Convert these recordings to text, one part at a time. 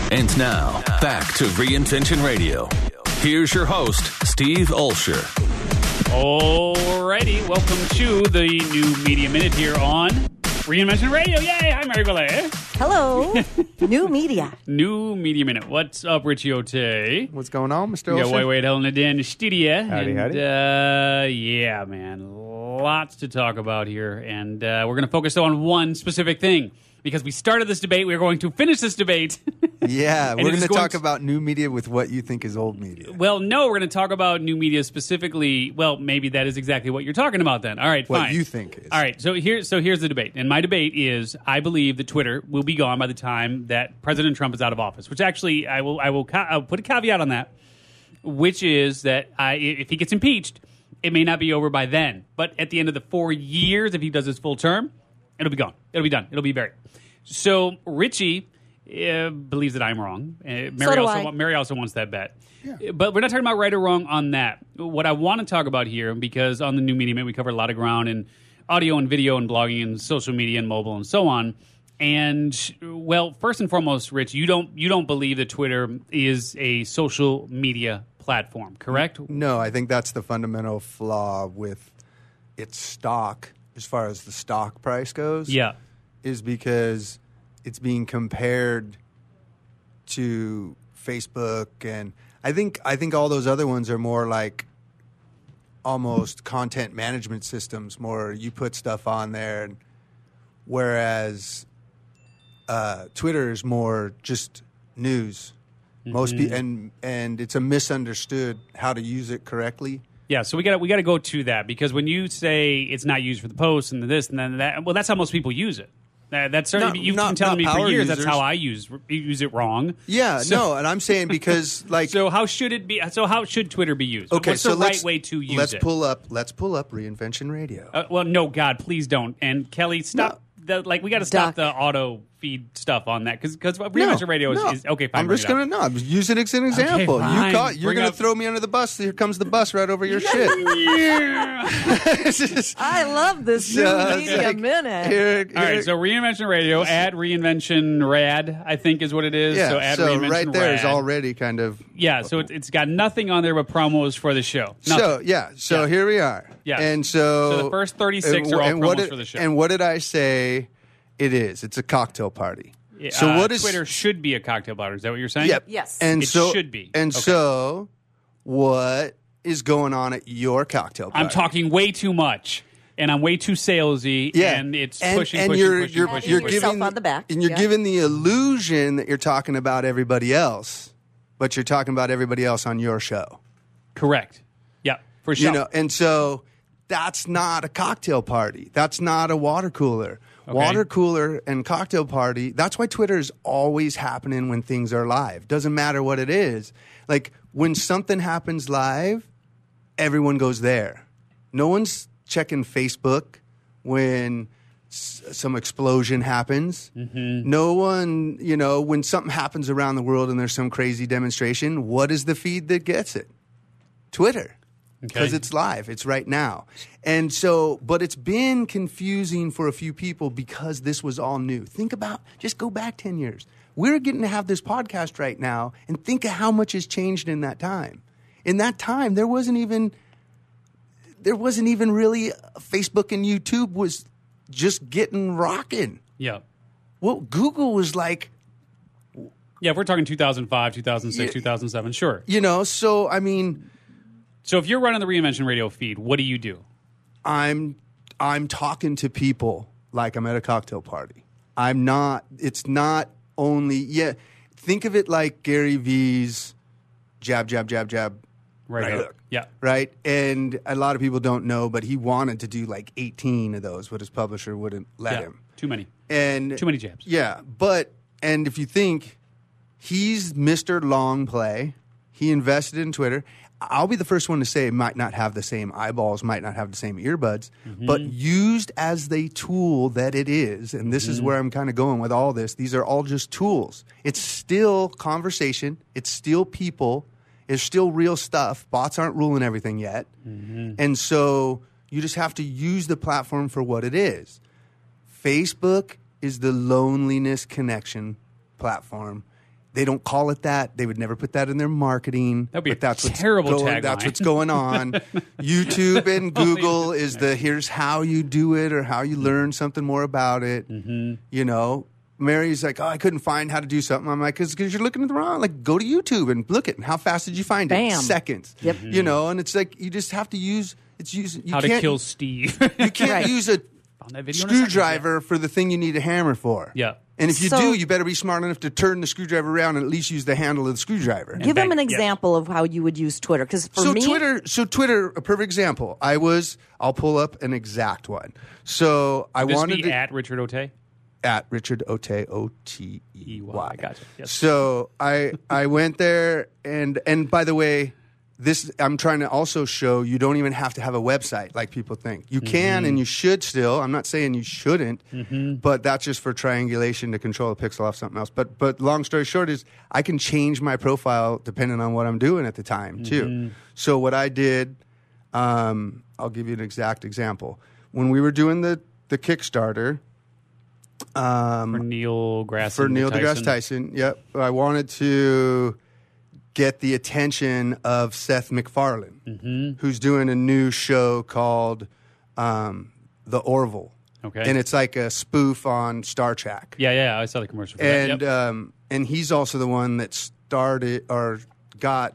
And now, back to Reinvention Radio. Here's your host, Steve Olsher. Alrighty, welcome to the New Media Minute here on Reinvention Radio. Yay! Hi, Mary Goulet. Hello. New Media. New Media Minute. What's up, Richie Ote? What's going on, Mr. We got Olsen? Wade Helen in the studio. Howdy, and, howdy. yeah, man. Lots to talk about here. And we're going to focus on one specific thing. Because we started this debate, we're going to finish this debate. Yeah, And we're it going is to talk about new media with what you think is old media. Well, no, we're going to talk about new media specifically. Well, maybe that is exactly what you're talking about then. All right, fine. What you think is. All right, so here's the debate. And my debate is I believe that Twitter will be gone by the time that President Trump is out of office, which actually I'll put a caveat on that, which is that if he gets impeached, it may not be over by then. But at the end of the 4 years, if he does his full term, it'll be gone. It'll be done. It'll be buried. So Richie believes that I'm wrong. Mary also wants that bet. Yeah. But we're not talking about right or wrong on that. What I want to talk about here, because on the New Media Minute we cover a lot of ground in audio and video and blogging and social media and mobile and so on. And well, first and foremost, Rich, you don't believe that Twitter is a social media platform, correct? No, I think that's the fundamental flaw with its stock, as far as the stock price goes. Yeah. Is because it's being compared to Facebook, and I think all those other ones are more like almost content management systems. More you put stuff on there, whereas Twitter is more just news. Most people, and it's a misunderstood how to use it correctly. Yeah, so we got to go to that, because when you say it's not used for the posts and this and then that, well, that's how most people use it. That's certainly you've been telling me for years. Users. That's how I use it wrong. Yeah, and I'm saying because like so how should it be? So how should Twitter be used? Okay, what's so the right way to use let's it? Let's pull up Reinvention Radio. Well, no, God, please don't. And Kelly, stop. We got to stop the auto feed stuff on that because Reinvention Radio is okay. Fine, I'm just gonna I'm using it as an example. Okay, You're gonna throw me under the bus. Here comes the bus right over your shit. I love this New Media Minute. All right, so Reinvention Radio at Reinvention Rad, I think is what it is. Yeah, so at so Reinvention right there Rad. is already kind of So it's got nothing on there but promos for the show. Nothing. So here we are. Yeah, and so the first 36 are all promos for the show. And what did I say? It is. It's a cocktail party. So what is Twitter should be a cocktail party? Is that what you're saying? Yep. Yes. And it so, should be. And okay. so what is going on at your cocktail party? I'm talking way too much. And I'm way too salesy, and it's pushing. You're giving yourself on the back, and you're giving the illusion that you're talking about everybody else, but you're talking about everybody else on your show. Correct. Yeah, for sure. And so that's not a cocktail party. That's not a water cooler. Okay. Water cooler and cocktail party. That's why Twitter is always happening when things are live. Doesn't matter what it is. Like when something happens live, everyone goes there. No one's checking Facebook when some explosion happens. Mm-hmm. No one, when something happens around the world and there's some crazy demonstration, what is the feed that gets it? Twitter. Because it's live. It's right now. And so, but it's been confusing for a few people because this was all new. Just go back 10 years. We're getting to have this podcast right now, and think of how much has changed in that time. In that time, there wasn't even really Facebook, and YouTube was just getting rocking. Yeah. Well, Google was like... Yeah, if we're talking 2005, 2006, 2007, sure. So, I mean... So if you're running the Reinvention Radio feed, what do you do? I'm talking to people like I'm at a cocktail party. It's not only, think of it like Gary V's jab, jab, jab, jab, right hook. Yeah. Right? And a lot of people don't know, but he wanted to do like 18 of those, but his publisher wouldn't let him. Too many. And too many jabs. Yeah. And if you think he's Mr. Long Play, he invested in Twitter. I'll be the first one to say it might not have the same eyeballs, might not have the same earbuds, but used as the tool that it is, and this is where I'm kind of going with all this, these are all just tools. It's still conversation. It's still people. It's still real stuff. Bots aren't ruling everything yet. And so you just have to use the platform for what it is. Facebook is the loneliness connection platform. They don't call it that. They would never put that in their marketing. That'd be but that's terrible tagline. That's what's going on. YouTube and Google is here's how you do it or how you learn something more about it. You know, Mary's like, I couldn't find how to do something. I'm like, because you're looking at the wrong. Like, go to YouTube and look at it. How fast did you find it? Bam. Seconds. Yep. You know, and it's like you just have to use. How to kill Steve. You can't use a screwdriver for the thing you need a hammer for. Yeah. And if you do, you better be smart enough to turn the screwdriver around and at least use the handle of the screwdriver. Give them an example of how you would use Twitter. Because for me, Twitter, a perfect example. I'll pull up an exact one. So I wanted to at Richard Otey. At Richard Otey, O-T-E-Y. Gotcha. Yes. So I went there, and by the way, this I'm trying to also show you don't even have to have a website like people think. You can and you should still. I'm not saying you shouldn't, but that's just for triangulation to control a pixel off something else. But long story short is I can change my profile depending on what I'm doing at the time too. So what I did, I'll give you an exact example. When we were doing the Kickstarter, for Neil deGrasse Tyson. Yep, I wanted to get the attention of Seth MacFarlane, who's doing a new show called The Orville. Okay, and it's like a spoof on Star Trek. Yeah, I saw the commercial for that. And and he's also the one that started or got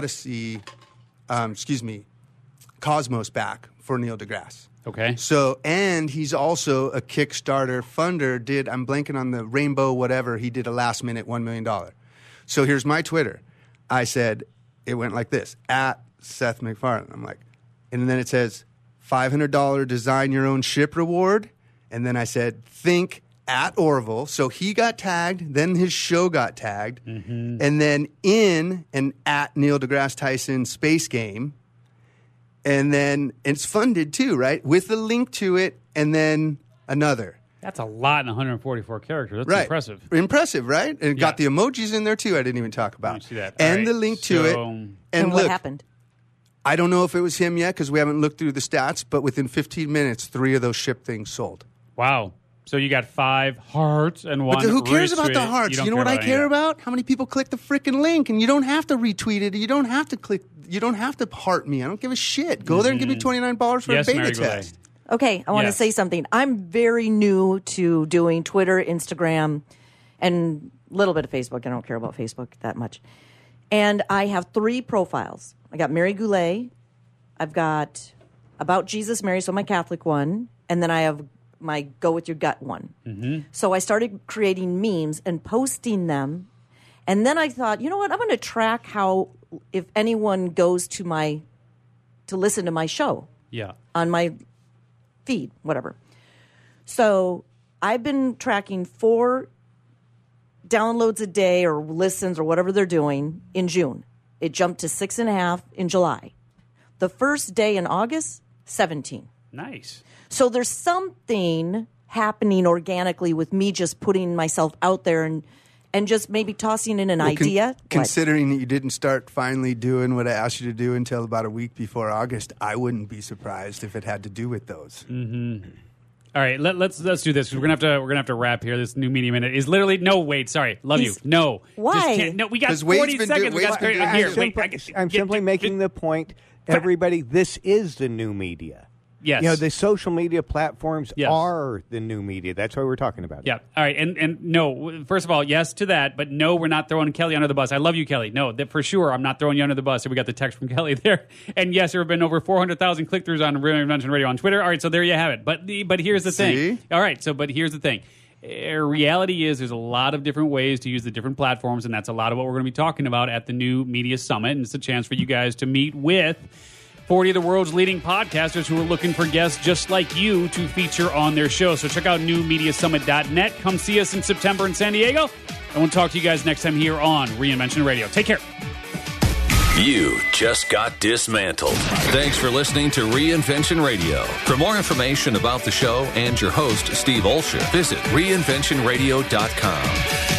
Cosmos back for Neil deGrasse. Okay. So, and he's also a Kickstarter funder. I'm blanking on the Rainbow whatever. He did a last minute $1 million. So here's my Twitter. I said, it went like this, at Seth MacFarlane. I'm like, and then it says $500 design your own ship reward. And then I said, think at Orville. So he got tagged. Then his show got tagged. And then in and at Neil deGrasse Tyson Space Game. And then it's funded too, right? With a link to it, and then another. That's a lot in 144 characters. That's right. impressive. Impressive, right? And it got the emojis in there too. I didn't even talk about. See that. And the link to it. And what happened? I don't know if it was him yet because we haven't looked through the stats. But within 15 minutes, 3 of those ship things sold. Wow. So you got 5 hearts and 1. But who cares about the hearts? You know what I care about? How many people click the freaking link? And you don't have to retweet it. You don't have to click. You don't have to heart me. I don't give a shit. Go there and give me $29 for a beta test. Okay, I want to say something. I'm very new to doing Twitter, Instagram, and a little bit of Facebook. I don't care about Facebook that much. And I have 3 profiles. I got Mary Goulet. I've got About Jesus Mary, so my Catholic one. And then I have my Go With Your Gut one. So I started creating memes and posting them. And then I thought, you know what? I'm going to track how, if anyone goes to listen to my show. Yeah. On my feed, whatever. So I've been tracking 4 downloads a day or listens or whatever they're doing in June. It jumped to 6.5 in July. The first day in August, 17. Nice. So there's something happening organically with me just putting myself out there and just maybe tossing in an idea. Considering that you didn't start finally doing what I asked you to do until about a week before August, I wouldn't be surprised if it had to do with those. All right, let's do this. We're gonna have to wrap here. This new media minute is literally love you. No, why? No, we got 40 seconds. I'm simply making the point. Everybody, this is the new media. Yes. You know, the social media platforms are the new media. That's what we're talking about. Yeah. All right. And no, first of all, yes to that. But no, we're not throwing Kelly under the bus. I love you, Kelly. No, for sure, I'm not throwing you under the bus. So we got the text from Kelly there. And yes, there have been over 400,000 click-throughs on Reinvention Radio on Twitter. All right. So there you have it. But here's the thing. All right. So, but here's the thing. Reality is there's a lot of different ways to use the different platforms. And that's a lot of what we're going to be talking about at the new Media Summit. And it's a chance for you guys to meet with 40 of the world's leading podcasters who are looking for guests just like you to feature on their show. So check out newmediasummit.net. Come see us in September in San Diego. And we'll talk to you guys next time here on Reinvention Radio. Take care. You just got dismantled. Thanks for listening to Reinvention Radio. For more information about the show and your host, Steve Olsher, visit reinventionradio.com.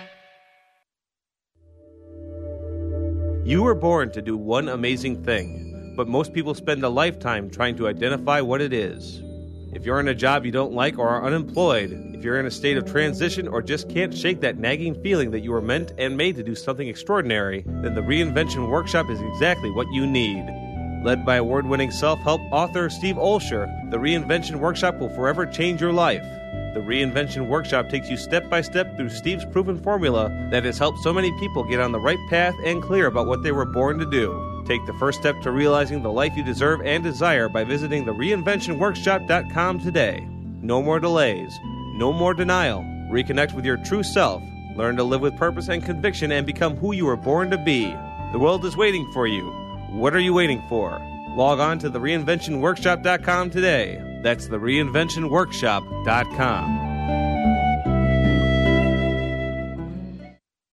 You were born to do one amazing thing, but most people spend a lifetime trying to identify what it is. If you're in a job you don't like or are unemployed, if you're in a state of transition or just can't shake that nagging feeling that you were meant and made to do something extraordinary, then the Reinvention Workshop is exactly what you need. Led by award-winning self-help author Steve Olsher, the Reinvention Workshop will forever change your life. The Reinvention Workshop takes you step by step through Steve's proven formula that has helped so many people get on the right path and clear about what they were born to do. Take the first step to realizing the life you deserve and desire by visiting thereinventionworkshop.com today. No more delays. No more denial. Reconnect with your true self. Learn to live with purpose and conviction and become who you were born to be. The world is waiting for you. What are you waiting for? Log on to thereinventionworkshop.com today. That's thereinventionworkshop.com.